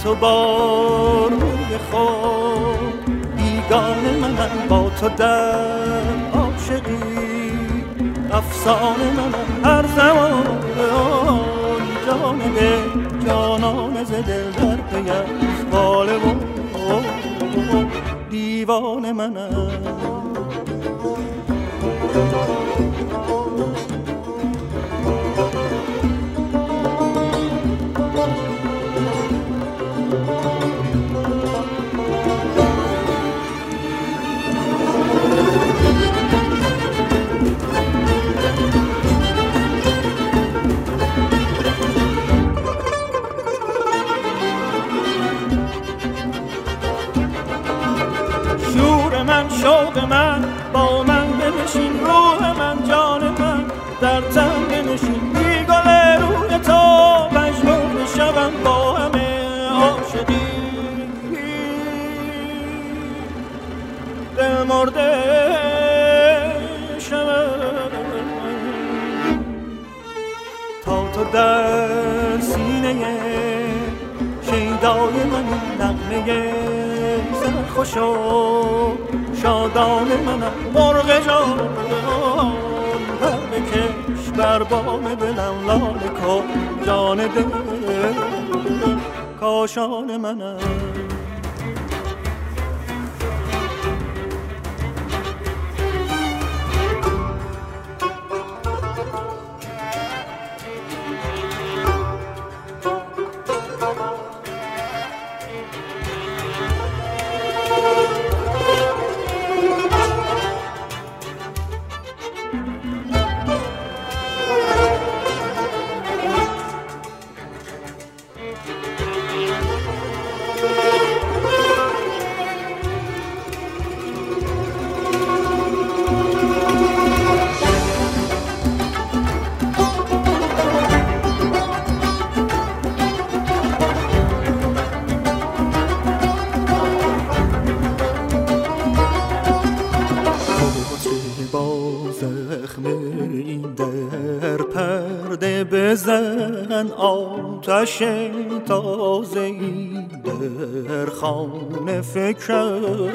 تو با روی خود بیگانه منم، با تو در عاشقی افسانه منم. هر زمان جان دل جانانه ز دل در پیم، واله و دیوانه منم. شوق من با من بنشین، روح من جان من در تن بنشین. بی گل روی تو مجنون شوم با همه عاشقی، دل مرده شوم تا تو در سینه شیدای من نغمه سرخوش و شادانه منم. مرغ جان پر بکش بر بام دلم، لاله کن جان دل کاشان منم. بزن آتش تازه‌ای در خانه فکرم،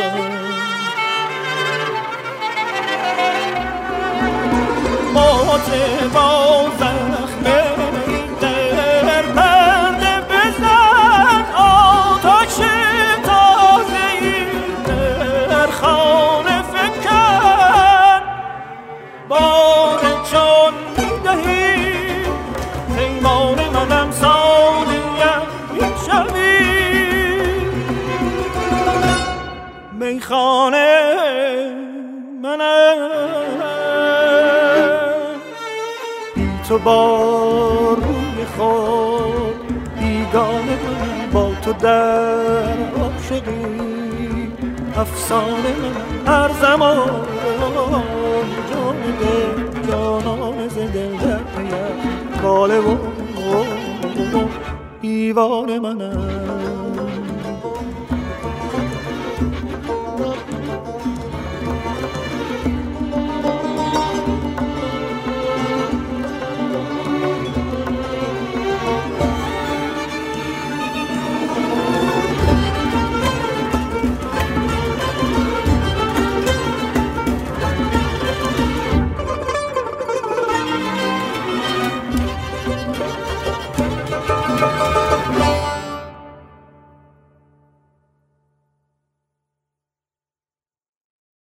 موت با زخم در پرده بزن آتش تازه‌ای در خانه فکرم. بار چون می‌دهی پیمان منم سالیم شوی، میخانه منم. بی تو با روی خود بیگانه منم، با تو در عاشقی افسانه منم. هر زمان جان دل جانانه ز دل در پیم، باله و دیوانه منم.